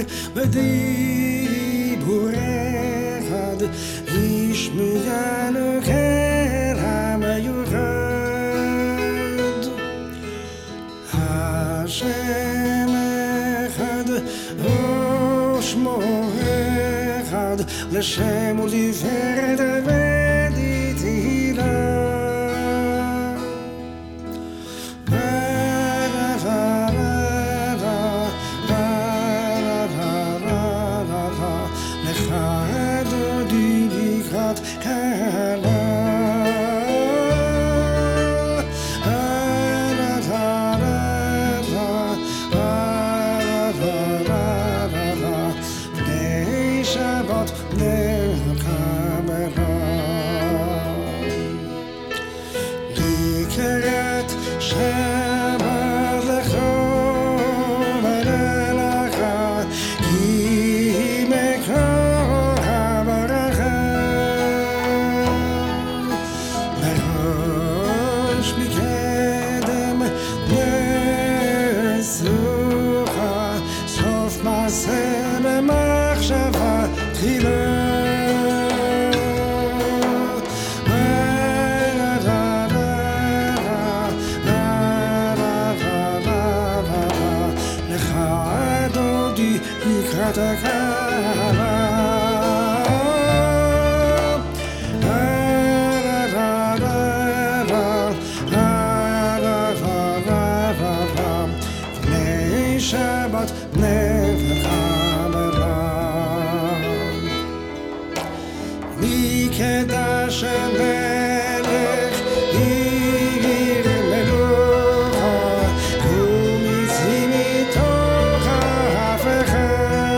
בדיבור אחד השמיענו אל המיוחד. השם אחד ושמו אחד, לשם ולתפארת ותהילה. לך דודי לקראת קהלה. בני שבת נר הקבלה. לקראת שבת לך ולך, כי מקור הברכה. מראש מקדם נשוכה, סוף מעשה במחשבה תחילה. לך דודי לקראת הקהלה. בני שבת נר הקבלה. מקדש המלך עיר מלוכה, ומציא מתוך ההפכה.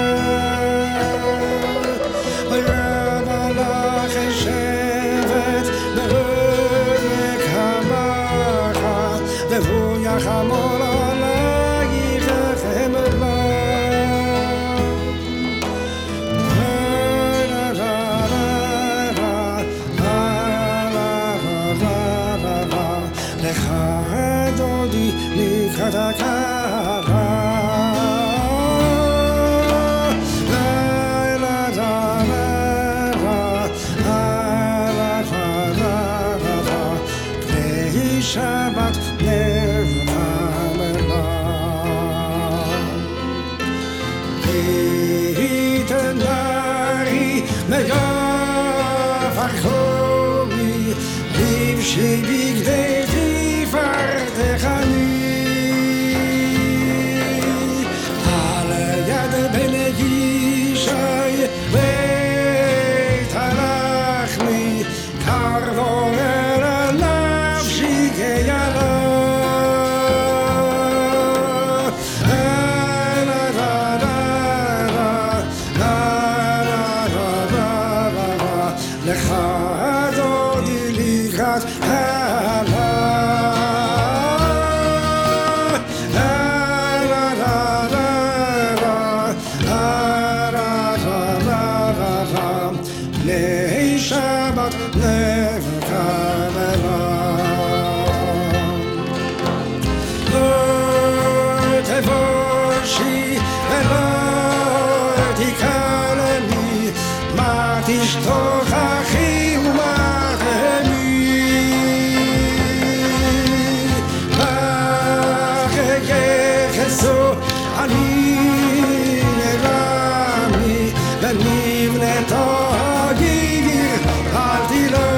וירא מלאך שבט בעמק הבכה, והוא יחמול עלייך חמלה. לך דודי לקראת הקהלה. בני שבת נר הקבלה. ויתנרי ויפרחוני, לבשי בגדי תפארתך אני. על יד בן ישי בית הלחמי, קרבו אל נפשי כילה. לך דודי לקראת קהלה. בני שבת נר הקבלה. לא תבושי ולא תקללי, מה תשתוך אחי ומה תהני. בחגך אני נרמי, ונבנתו הגיר אל תילה.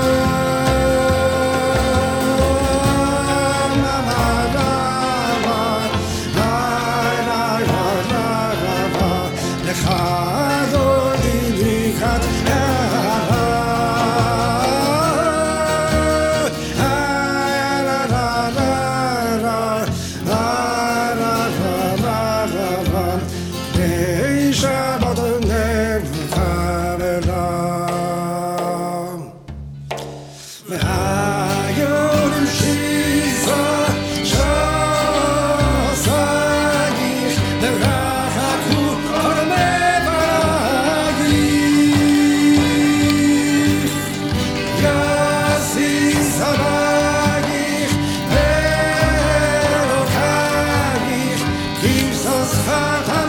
לך דודי לקראת קהלה. בני שבת נר הקבלה. והיום המשיכה שסגיך ורחקו עולמי ברגליך. יסיס הבגיך ואלוקייך, כבשוס חטא